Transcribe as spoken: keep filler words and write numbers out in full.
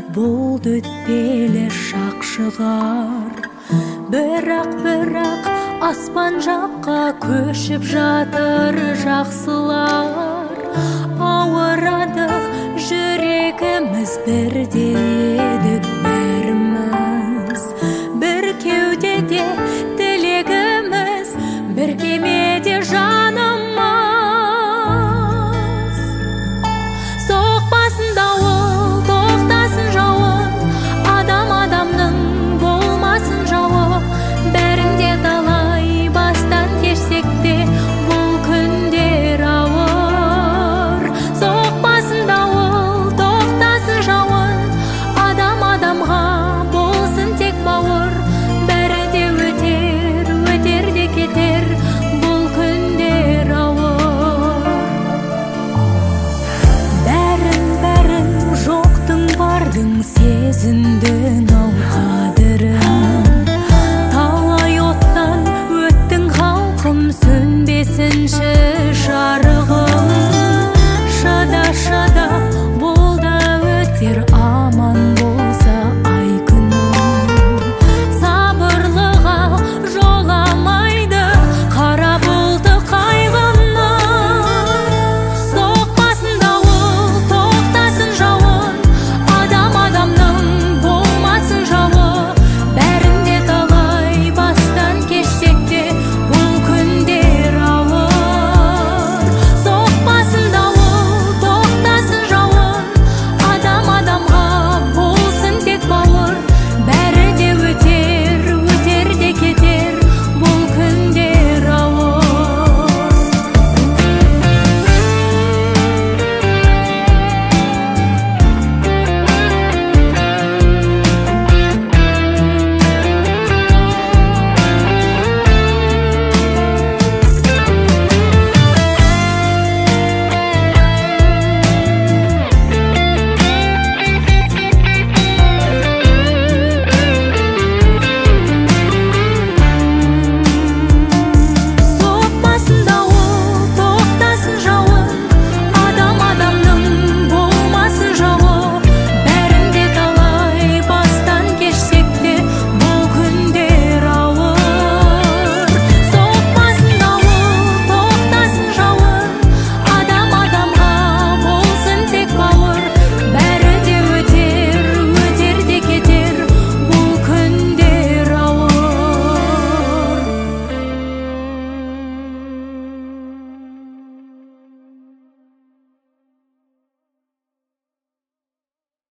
болды өтпелі шақ шығар. Бірақ бірақ аспан жаққа көшіп жатыр жақсылар. Ауырады жүрегіміз, бірде едік бәріміз, бір кеудеде тілегіміз, бір кемеде жанымыз. Соқпасын дауыл, тоқтасын жауын, адам адамның болмасын жауы. Бәрінде талай бастан кешсек те, бұл күндер ауыр. Соқпасын дауыл, тоқтасын жауын, адам адамға болсын тек бауыр. Бәрі де өтер, өтер де кетер, бұл күндер ауыр. Бәрін бәрін жоқтың бардың сезіндің ау қадірін. Талай оттан өттің халқым, сөнбесінші жарығым. Шыда шыда бұл да өтер,